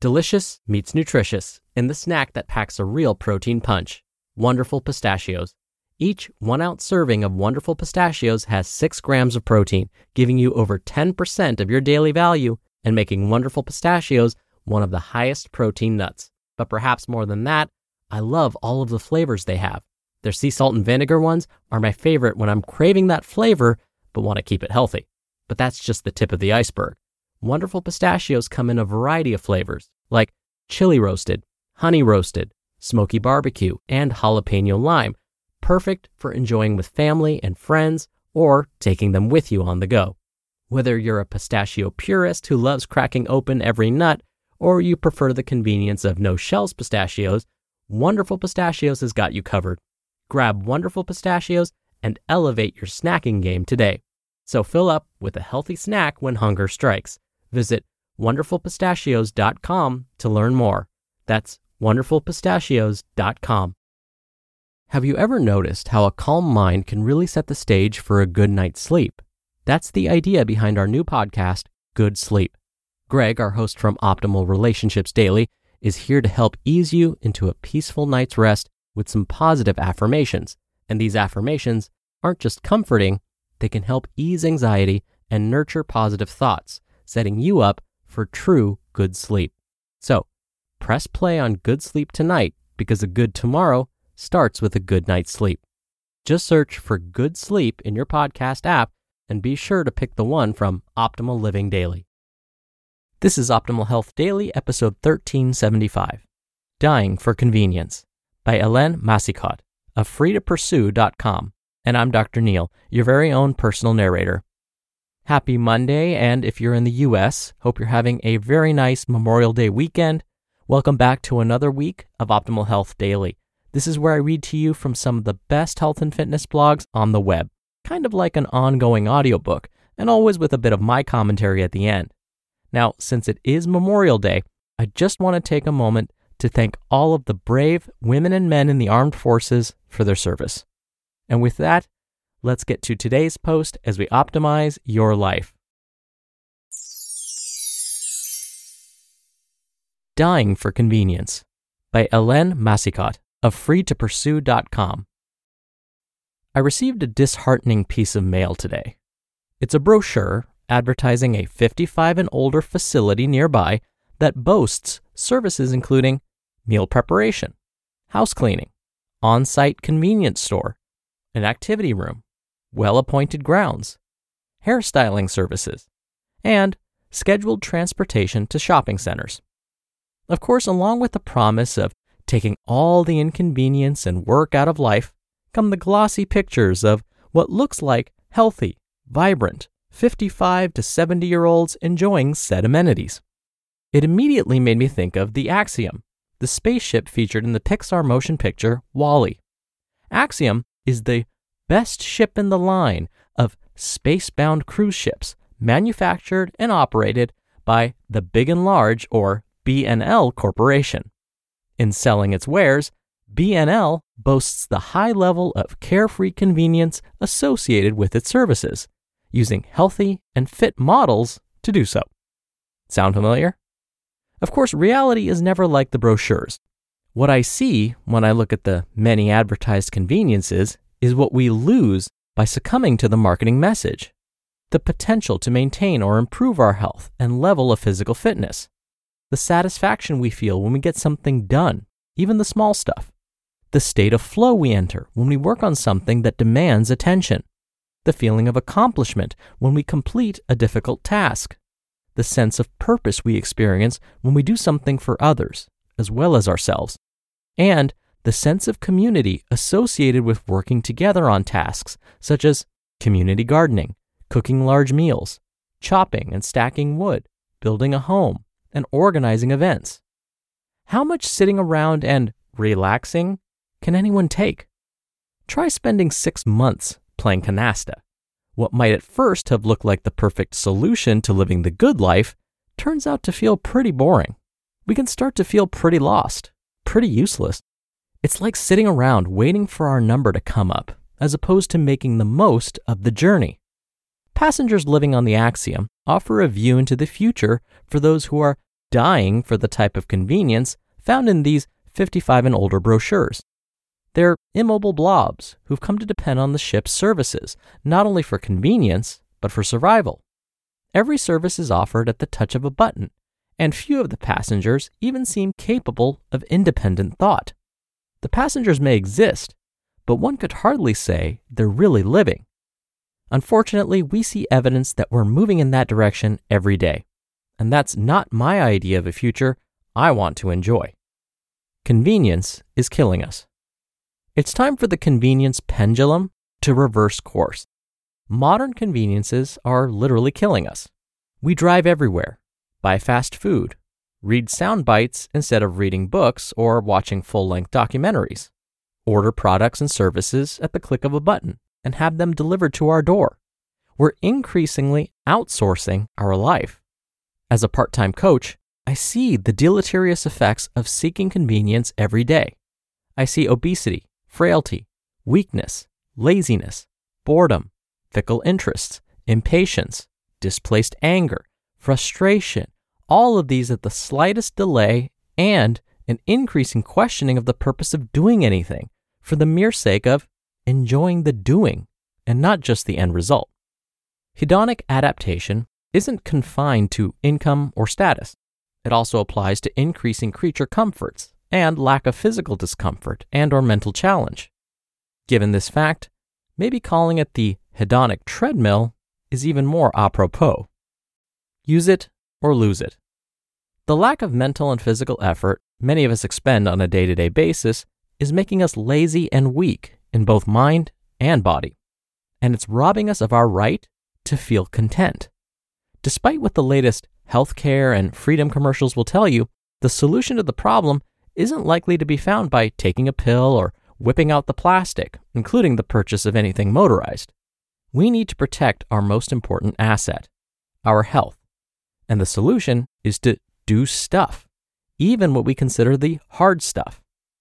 Delicious meets nutritious in the snack that packs a real protein punch. Wonderful Pistachios. Each 1-ounce serving of Wonderful Pistachios has 6 grams of protein, giving you over 10% of your daily value and making Wonderful Pistachios one of the highest protein nuts. But perhaps more than that, I love all of the flavors they have. Their sea salt and vinegar ones are my favorite when I'm craving that flavor but want to keep it healthy. But that's just the tip of the iceberg. Wonderful Pistachios come in a variety of flavors, like chili roasted, honey roasted, smoky barbecue, and jalapeno lime, perfect for enjoying with family and friends or taking them with you on the go. Whether you're a pistachio purist who loves cracking open every nut, or you prefer the convenience of no-shells pistachios, Wonderful Pistachios has got you covered. Grab Wonderful Pistachios and elevate your snacking game today. So fill up with a healthy snack when hunger strikes. Visit wonderfulpistachios.com to learn more. That's wonderfulpistachios.com. Have you ever noticed how a calm mind can really set the stage for a good night's sleep? That's the idea behind our new podcast, Good Sleep. Greg, our host from Optimal Relationships Daily, is here to help ease you into a peaceful night's rest with some positive affirmations. And these affirmations aren't just comforting, they can help ease anxiety and nurture positive thoughts, setting you up for true good sleep. So, press play on Good Sleep tonight because a good tomorrow starts with a good night's sleep. Just search for Good Sleep in your podcast app and be sure to pick the one from Optimal Living Daily. This is Optimal Health Daily, episode 1375, Dying for Convenience, by Ellen Massicot of freetopursue.com. And I'm Dr. Neil, your very own personal narrator. Happy Monday, and if you're in the U.S., hope you're having a very nice Memorial Day weekend. Welcome back to another week of Optimal Health Daily. This is where I read to you from some of the best health and fitness blogs on the web, kind of like an ongoing audiobook, and always with a bit of my commentary at the end. Now, since it is Memorial Day, I just want to take a moment to thank all of the brave women and men in the armed forces for their service. And with that, let's get to today's post as we optimize your life. Dying for Convenience, by Ellen Massicot of freetopursue.com. I received a disheartening piece of mail today. It's a brochure advertising a 55 and older facility nearby that boasts services including meal preparation, house cleaning, on-site convenience store, an activity room, well-appointed grounds, hairstyling services, and scheduled transportation to shopping centers. Of course, along with the promise of taking all the inconvenience and work out of life, come the glossy pictures of what looks like healthy, vibrant, 55 to 70-year-olds enjoying said amenities. It immediately made me think of the Axiom, the spaceship featured in the Pixar motion picture WALL-E. Axiom is the best ship in the line of space-bound cruise ships manufactured and operated by the Big and Large, or B&L Corporation. In selling its wares, B&L boasts the high level of carefree convenience associated with its services, using healthy and fit models to do so. Sound familiar? Of course, reality is never like the brochures. What I see when I look at the many advertised conveniences is what we lose by succumbing to the marketing message: the potential to maintain or improve our health and level of physical fitness, the satisfaction we feel when we get something done, even the small stuff, the state of flow we enter when we work on something that demands attention, the feeling of accomplishment when we complete a difficult task, the sense of purpose we experience when we do something for others, as well as ourselves, and the sense of community associated with working together on tasks such as community gardening, cooking large meals, chopping and stacking wood, building a home, and organizing events. How much sitting around and relaxing can anyone take? Try spending 6 months playing canasta. What might at first have looked like the perfect solution to living the good life turns out to feel pretty boring. We can start to feel pretty lost, pretty useless. It's like sitting around waiting for our number to come up, as opposed to making the most of the journey. Passengers living on the Axiom offer a view into the future for those who are dying for the type of convenience found in these 55 and older brochures. They're immobile blobs who've come to depend on the ship's services, not only for convenience, but for survival. Every service is offered at the touch of a button, and few of the passengers even seem capable of independent thought. The passengers may exist, but one could hardly say they're really living. Unfortunately, we see evidence that we're moving in that direction every day, and that's not my idea of a future I want to enjoy. Convenience is killing us. It's time for the convenience pendulum to reverse course. Modern conveniences are literally killing us. We drive everywhere, buy fast food, read sound bites instead of reading books or watching full-length documentaries, order products and services at the click of a button, and have them delivered to our door. We're increasingly outsourcing our life. As a part-time coach, I see the deleterious effects of seeking convenience every day. I see obesity, frailty, weakness, laziness, boredom, fickle interests, impatience, displaced anger, frustration, all of these at the slightest delay, and an increasing questioning of the purpose of doing anything for the mere sake of enjoying the doing and not just the end result. Hedonic adaptation isn't confined to income or status. It also applies to increasing creature comforts and lack of physical discomfort and or mental challenge. Given this fact, maybe calling it the hedonic treadmill is even more apropos. Use it or lose it. The lack of mental and physical effort many of us expend on a day-to-day basis is making us lazy and weak in both mind and body, and it's robbing us of our right to feel content. Despite what the latest healthcare and freedom commercials will tell you, the solution to the problem isn't likely to be found by taking a pill or whipping out the plastic, including the purchase of anything motorized. We need to protect our most important asset, our health. And the solution is to do stuff, even what we consider the hard stuff.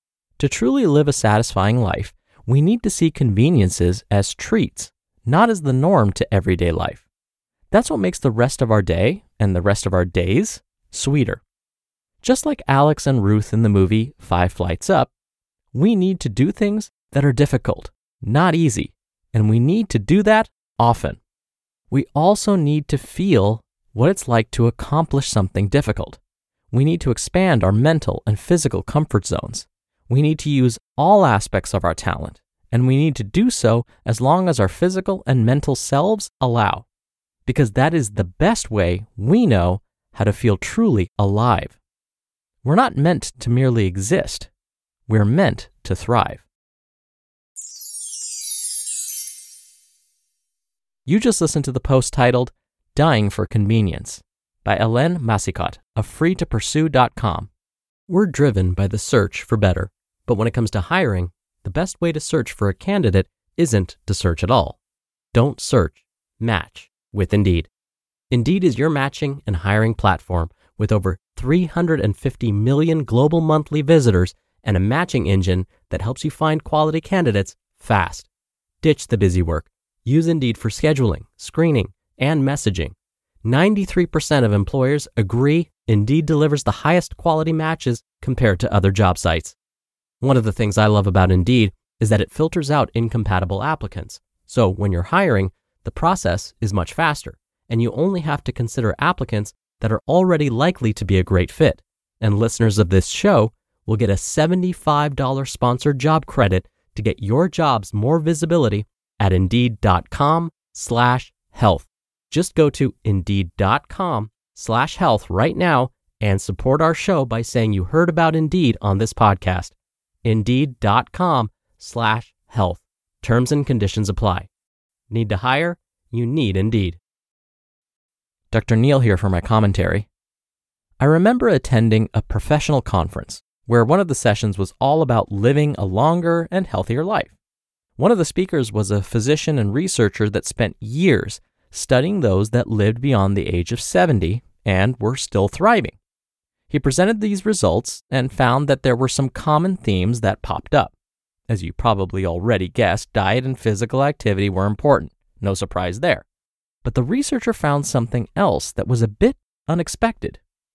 To truly live a satisfying life, we need to see conveniences as treats, not as the norm to everyday life. That's what makes the rest of our day and the rest of our days sweeter. Just like Alex and Ruth in the movie 5 Flights Up, we need to do things that are difficult, not easy, and we need to do that often. We also need to feel what it's like to accomplish something difficult. We need to expand our mental and physical comfort zones. We need to use all aspects of our talent, and we need to do so as long as our physical and mental selves allow, because that is the best way we know how to feel truly alive. We're not meant to merely exist. We're meant to thrive. You just listened to the post titled Dying for Convenience by Hélène Massicotte of freetopursue.com. We're driven by the search for better, but when it comes to hiring, the best way to search for a candidate isn't to search at all. Don't search, match with Indeed. Indeed is your matching and hiring platform with over 350 million global monthly visitors and a matching engine that helps you find quality candidates fast. Ditch the busy work. Use Indeed for scheduling, screening, and messaging. 93% of employers agree Indeed delivers the highest quality matches compared to other job sites. One of the things I love about Indeed is that it filters out incompatible applicants. So when you're hiring, the process is much faster, and you only have to consider applicants that are already likely to be a great fit. And listeners of this show will get a $75 sponsored job credit to get your jobs more visibility at Indeed.com/health. Just go to Indeed.com/health right now and support our show by saying you heard about Indeed on this podcast. Indeed.com/health. Terms and conditions apply. Need to hire? You need Indeed. Dr. Neal here for my commentary. I remember attending a professional conference where one of the sessions was all about living a longer and healthier life. One of the speakers was a physician and researcher that spent years studying those that lived beyond the age of 70 and were still thriving. He presented these results and found that there were some common themes that popped up. As you probably already guessed, diet and physical activity were important. No surprise there. But the researcher found something else that was a bit unexpected.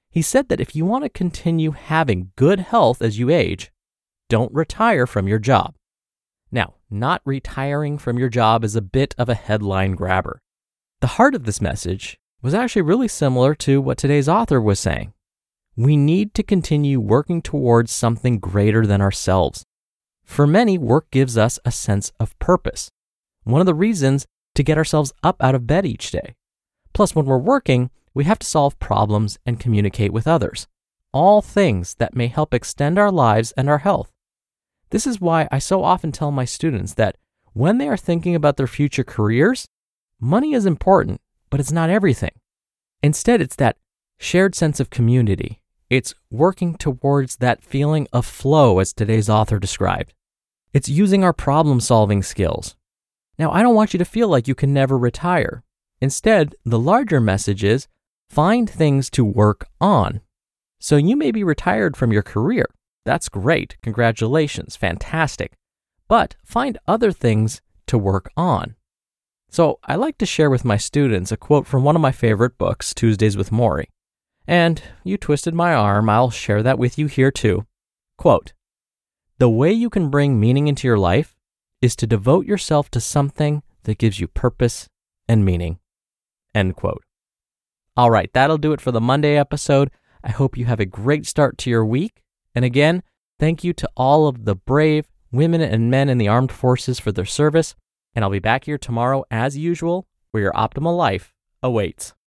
He said that if you want to continue having good health as you age, don't retire from your job. Now, not retiring from your job is a bit of a headline grabber. The heart of this message was actually really similar to what today's author was saying. We need to continue working towards something greater than ourselves. For many, work gives us a sense of purpose. One of the reasons to get ourselves up out of bed each day. Plus, when we're working, we have to solve problems and communicate with others. All things that may help extend our lives and our health. This is why I so often tell my students that when they are thinking about their future careers, money is important, but it's not everything. Instead, it's that shared sense of community. It's working towards that feeling of flow, as today's author described. It's using our problem-solving skills. Now, I don't want you to feel like you can never retire. Instead, the larger message is find things to work on. So you may be retired from your career. That's great. Congratulations. Fantastic. But find other things to work on. So I like to share with my students a quote from one of my favorite books, Tuesdays with Morrie. And you twisted my arm. I'll share that with you here too. Quote, "The way you can bring meaning into your life is to devote yourself to something that gives you purpose and meaning." End quote. All right, that'll do it for the Monday episode. I hope you have a great start to your week. And again, thank you to all of the brave women and men in the armed forces for their service. And I'll be back here tomorrow as usual, where your optimal life awaits.